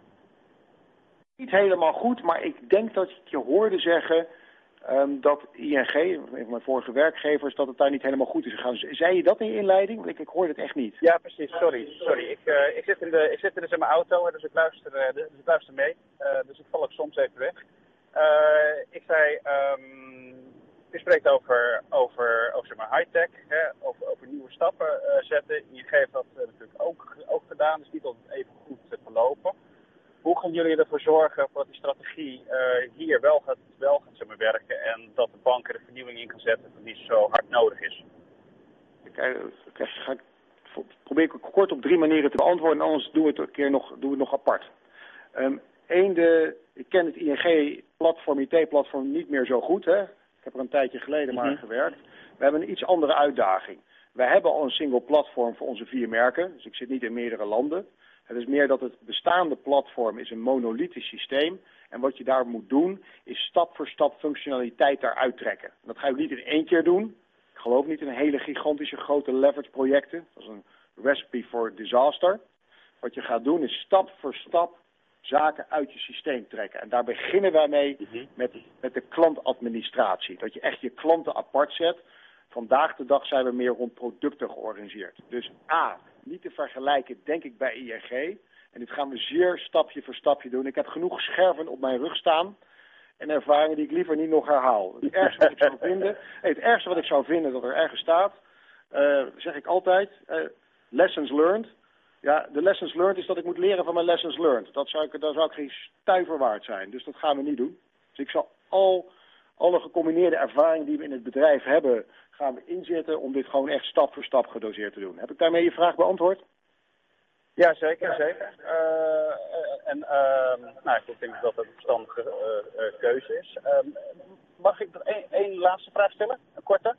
Niet helemaal goed, maar ik denk dat ik je hoorde zeggen um, dat I N G, een van mijn vorige werkgevers, dat het daar niet helemaal goed is gegaan. Zei je dat in je inleiding? Want ik, ik hoorde het echt niet. Ja, precies. Sorry. Sorry. Ik, uh, ik, zit in de, ik zit dus in mijn auto, dus ik luister, uh, dus ik luister mee. Uh, dus ik val ook soms even weg. Uh, ik zei, um, u spreekt over, over, over zeg maar, high-tech, hè, over, over nieuwe stappen uh, zetten. I N G heeft dat uh, natuurlijk ook, ook gedaan, dus niet altijd even goed uh, verlopen. Hoe gaan jullie ervoor zorgen dat die strategie uh, hier wel gaat, wel gaat zeg maar, werken en dat de banken de vernieuwing in kan zetten die zo hard nodig is? Kijk, ga ik, probeer ik kort op drie manieren te beantwoorden, anders doen we het een keer nog, doen we het nog apart. Um, Eén, de, ik ken het I N G-platform, I T-platform niet meer zo goed. Hè? Ik heb er een tijdje geleden maar mm-hmm. gewerkt. We hebben een iets andere uitdaging. Wij hebben al een single platform voor onze vier merken, dus ik zit niet in meerdere landen. Het is meer dat het bestaande platform is een monolithisch systeem. En wat je daar moet doen, is stap voor stap functionaliteit daaruit trekken. Dat ga je niet in één keer doen. Ik geloof niet in hele gigantische grote leverage projecten. Dat is een recipe for disaster. Wat je gaat doen is stap voor stap zaken uit je systeem trekken. En daar beginnen wij mee met, met de klantadministratie. Dat je echt je klanten apart zet. Vandaag de dag zijn we meer rond producten georganiseerd. Dus A, niet te vergelijken, denk ik, bij I N G. En dit gaan we zeer stapje voor stapje doen. Ik heb genoeg scherven op mijn rug staan en ervaringen die ik liever niet nog herhaal. Het ergste wat ik zou vinden, het ergste wat ik zou vinden dat er ergens staat, uh, zeg ik altijd, uh, lessons learned. Ja, de lessons learned is dat ik moet leren van mijn lessons learned. Dat zou ik, daar zou ik geen stuiver waard zijn. Dus dat gaan we niet doen. Dus ik zal al alle gecombineerde ervaringen die we in het bedrijf hebben, gaan we inzetten om dit gewoon echt stap voor stap gedoseerd te doen. Heb ik daarmee je vraag beantwoord? Ja, zeker, zeker. Uh, en uh, nou, ik denk dat dat een verstandige uh, uh, keuze is. Uh, mag ik één, één laatste vraag stellen? Een korte?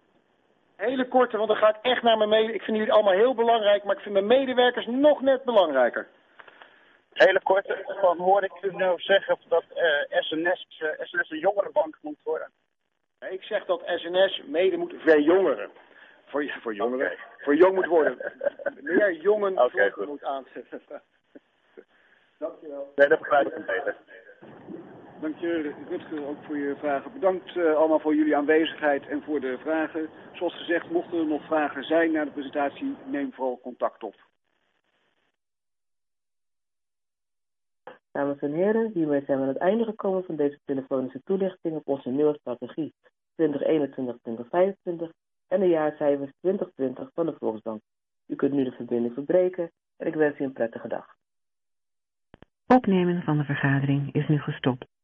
Hele korte, want dan ga ik echt naar mijn medewerkers. Ik vind jullie allemaal heel belangrijk, maar ik vind mijn medewerkers nog net belangrijker. Hele korte, van hoorde ik u nou zeggen dat uh, S N S, uh, S N S een jongerenbank moet worden? Ik zeg dat S N S mede moet verjongeren. Voor, voor jongeren. Okay. Voor jong moet worden. Meer jongen okay, moet aanzetten. Dankjewel. Nee, dat begrijp ik beter. Dank je, Rutger, ook voor je vragen. Bedankt uh, allemaal voor jullie aanwezigheid en voor de vragen. Zoals gezegd, mochten er nog vragen zijn na de presentatie, neem vooral contact op. Dames en heren, hiermee zijn we aan het einde gekomen van deze telefonische toelichting op onze nieuwe strategie twintig eenentwintig tot twintig vijfentwintig en de jaarcijfers twintig twintig van de Volksbank. U kunt nu de verbinding verbreken en ik wens u een prettige dag. Opnemen van de vergadering is nu gestopt.